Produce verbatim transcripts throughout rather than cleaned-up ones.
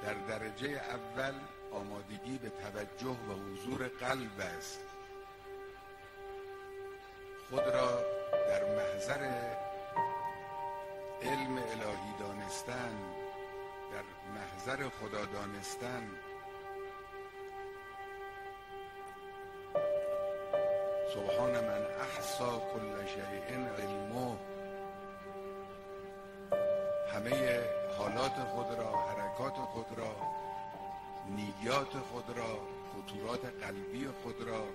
در درجه اول آمادگی به توجه و حضور قلب است. خود را در محضر علم الهی دانستن، در محضر خدا دانستن، سبحان من احصا کل شیء علمه، همه حالات خود را، حرکات خود را، نیات خود را، خطورات قلبی خود را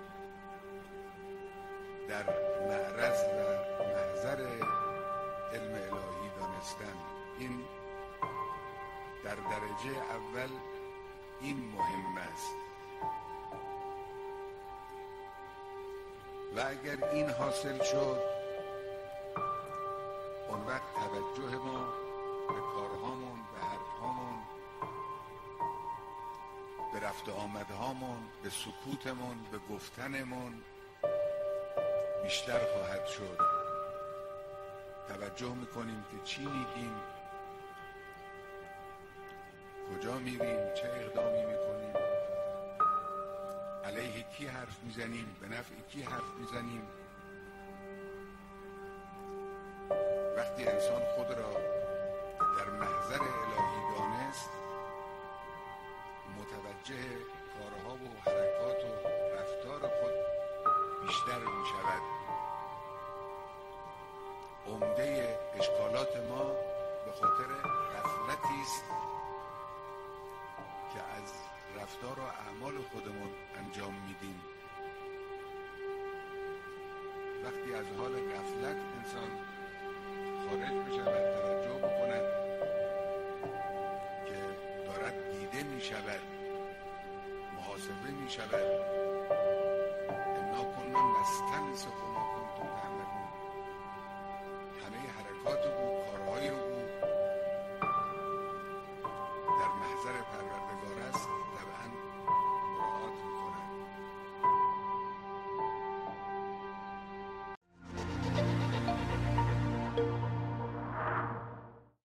در معرض و محضر علم الهی دانستن. این در درجه اول این مهم است. و اگر این حاصل شد، اون وقت توجه ما به کارهامون، به حرفهامون، به رفت آمدهامون، به سکوتمون، به گفتنمون بیشتر خواهد شد. توجه میکنیم که چی میگیم، کجا میریم، چه اقدامی میکنیم، علیه کی حرف میزنیم، به نفع کی حرف میزنیم. وقتی انسان خود را در محضر الهی دانست، متوجه کارها و حرکات و رفتار خود بیشتر میشود. عمده اشکالات ما به خاطر غفلتی است که از رفتار و اعمال خودمون انجام میدیم. وقتی از حال غفلت انسان خارج بشود، توجه بکند که دارد دیده میشود، محاسبه میشود، انا کنا نستنسخ